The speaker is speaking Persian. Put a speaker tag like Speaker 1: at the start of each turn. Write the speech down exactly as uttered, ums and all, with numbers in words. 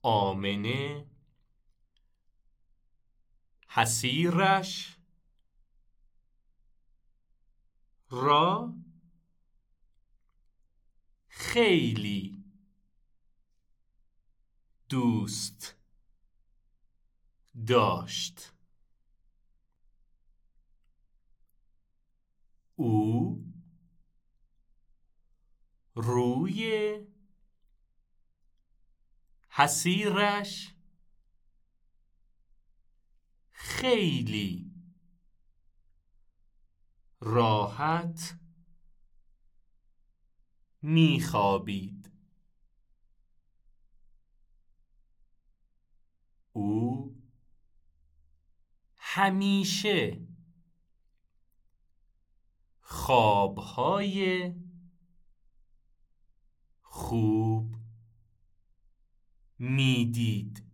Speaker 1: آمنه حسیرش را خیلی دوست داشت. او روی حسیرش خیلی راحت می‌خوابید. او همیشه خوابهای خوب می‌دید.